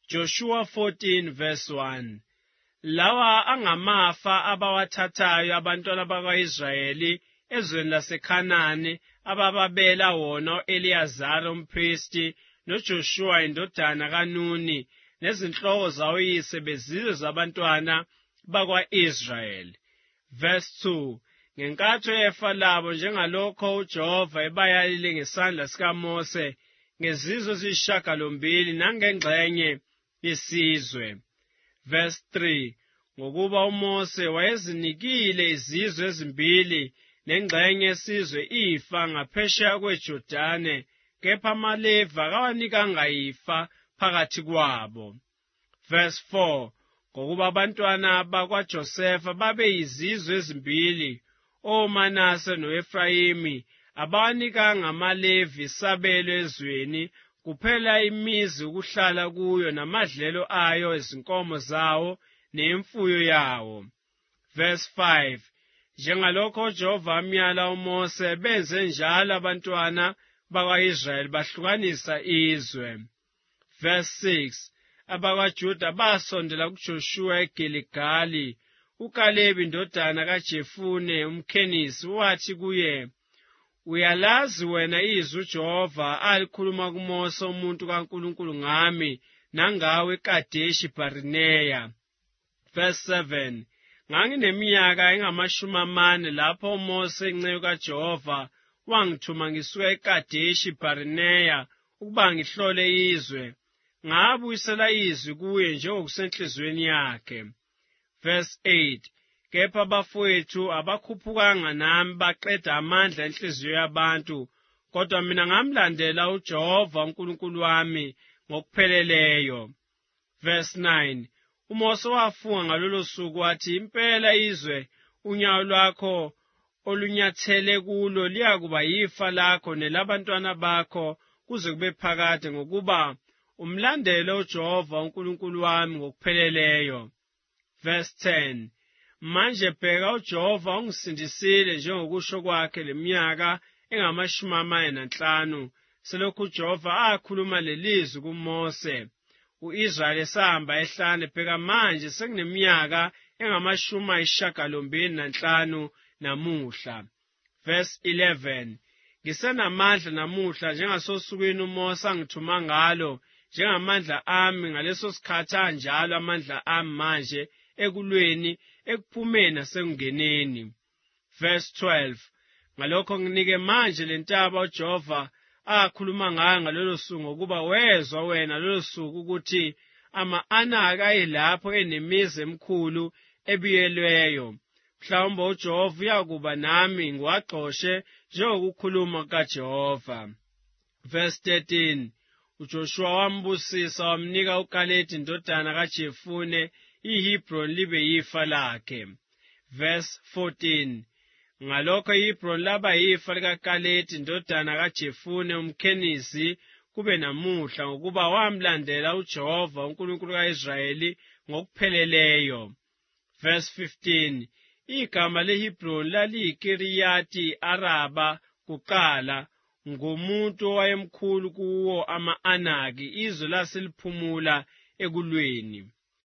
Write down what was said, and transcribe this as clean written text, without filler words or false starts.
Joshua 14 verse 1. Lawa angamafa abawathathayo abantwana bakwa-Israyeli ezweni laseKhanani abababela wona u-Eliyazari umphristi noJoshua indodana kaNuni nezinhloko zawoyise bezizwe zabantwana bakwa-Israyeli. Verse 2. Ngenkathi efa labo njengalokho uJehova ebayalile ngesandla sikaMose ngezizwe eziyisishiyagalombili nangengxenye yesizwe. Verse 3. Ngokuba uMose wayezinikile izizwe ezimbili nengxenye yesizwe ifa ngaphesheya kweJordani, kepha amaLevi akawanikanga ifa phakathi kwabo. Verse 4. Ngokuba abantwana bakwaJosefa babeyizizwe ezimbili, oManase no-Efrayimi, abawanikanga amaLevi isabelo ezweni, kuphela imizi ukuhlala kuyo namadlelo ayo, izinkomo zawo nemfuyo yawo. Verse 5. Njengalokho uJehova amyala uMose, benze njalo abantwana bakwa-Israyeli bahlukanisa izwe. Verse 6. AbakwaJuda basondela kuJoshua eGiligali. uKalebi indodana kaJefune umKhenisi wathi kuye, "Uyalazi wena izwi uJehova alikhuluma kuMose umuntu kaNkulunkulu ngami nangawe eKadeshi Barineya." Verse 7. Ngangineminyaka engamashumi lapho uMose inceku kaJehova wangithuma ngisuka eKadeshi Barineya ukuba ngihlole izwe. Ngabuyisela izwi kuye njengokusenhliziyweni yakhe. Verse 8. Kepha abafowethu abakhuphukanga nami baqeda amandla enhliziyo yabantu, kodwa mina ngamlandela uJehova uNkulunkulu wami ngokupheleleyo. Verse 9. uMose wafunga ngalolo suku wathi, impela izwe unyawo lwakho olunyathele kulo liyakuba yifa lakho nelabantwana bakho kuze kube phakade, ngokuba umlandele uJehova uNkulunkulu wami ngokupheleleyo. Verse 10. Manje bheka, uJehova ungisindisile njengokusho kwakhe leminyaka engamashumi 45 selokhu uJehova akhuluma lelizwi kuMose. U-Israyeli esahamba ehlane, bheka manje sekuneminyaka engamashumi 95 namuhla. Verse 11. Ngisenamandla namuhla njengasosukwini uMose angithuma ngalo, njengamandla ami ngaleso sikhathi anjalo amandla ami manje ekulweni, ekuphumeni nasekungeneni. Verse 12. Ngalokho nginike manje lentaba uJehova akhuluma ngayo ngalolo suku, ngokuba wezwa wena lolo suku ukuthi ama-Anaki ayelapho enemizi emikhulu ebiyelweyo. Mhlawumbe uJehova uyakuba nami ngiwaxoshe njengokukhuluma kukaJehova. Verse 13. uJoshua wambusisa wamnika uKalebi indodana kaJefune iHebhroni libe yifa lakhe. Verse 14. Ngalokho iHebhroni laba yifa likaKalebi indodana kaJefune umKhenisi kube namuhla, ngokuba wamlandela uJehova uNkulunkulu ka-Israyeli ngokupheleleyo. Verse 15. Igama leHebhroni laliyiKiriyati Araba kuqala, ngumuntu owayemkhulu kuwo ama-Anaki, izwe laseliphumula ekulweni.